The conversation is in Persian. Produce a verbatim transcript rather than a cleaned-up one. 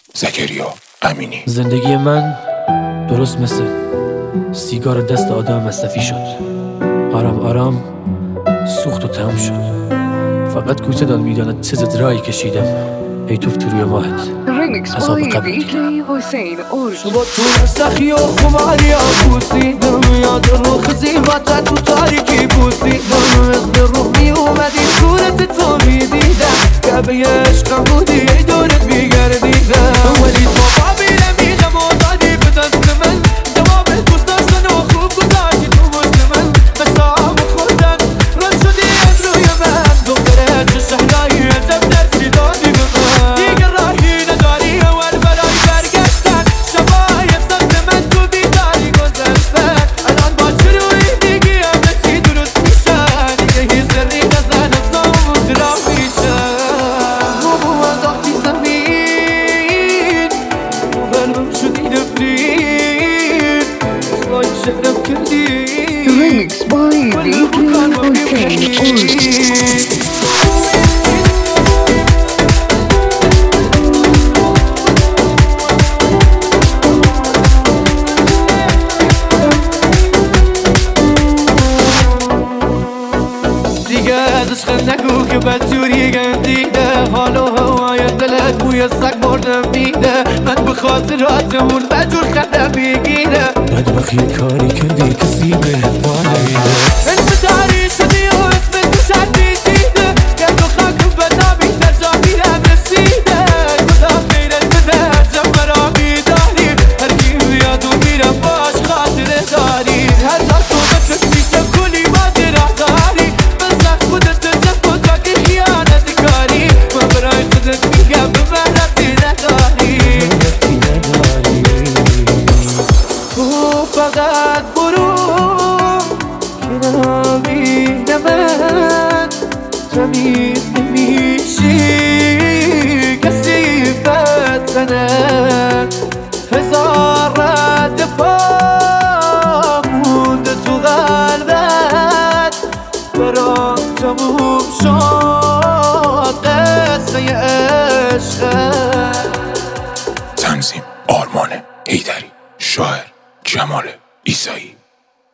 زکریا امینی. زندگی من درست مثل سیگار دست آدم مصرفی شد. آرام آرام سوخت و تمام شد. فقط کوچه داد میداند چه زدرایی کشیدم. ای توف تو روی ماهت عذاب قبر دیدم. با تو سخی و خماری ها بوسیدم، یاد رو خزیمت تو تاریکی بوسیدم. از به روح می اومدی صورت تو می دیدم، کعبه عشقم بودی ای دورت می گردیدم. ولی تو بابیره میگم و دادی به دست من، جواب دوست داشتن و خوب گذاشتی تو مشت من. قصام خوردن رد شدی از روی من، دختره چه شهرایی عجب درسی دادی به من. دیگه راهی نداری اول برای برگشتن، شبای سخت من تو بیداری گذشتن. الان با شروعی دیگه همه چی درست میشن، دیگه هیچ سری نزن از نامون جرا میشن. رومو انداختی زمین، تو قلبم شدی نفرین، اصلای شهرم کردی Remix by دی جی حسین دیگه ازش خند نگو که بدجوری گندیده، حال و هوای دلت بوی سگ مردم میده. من به خاطراتمون بدجور خندم میگیره. بدبخت یه کاری کردی کسی بهت پا نمیده. انتظاری شدی و اسم تو شد پیچیده، گرد و خاک و بدنامی در جا میرم رسیده. خدا خیرت بده هرچه مرا میداری، هر کی بیاد و میرم باش خاطره داری. هر جا صحبتت میشه کلی ماجرا داری، من سخت خودت زد و تا که خیانت کاری. من برای خودت میگم به من ربطی نداری. تو فقط برو که نبینه من تمیز نمیشی، کسی فتنه هزار رد پا مونده تو قلبت. برام تموم شد قصه عشقت. تنظیم آرمان حیدری، شاعر جمال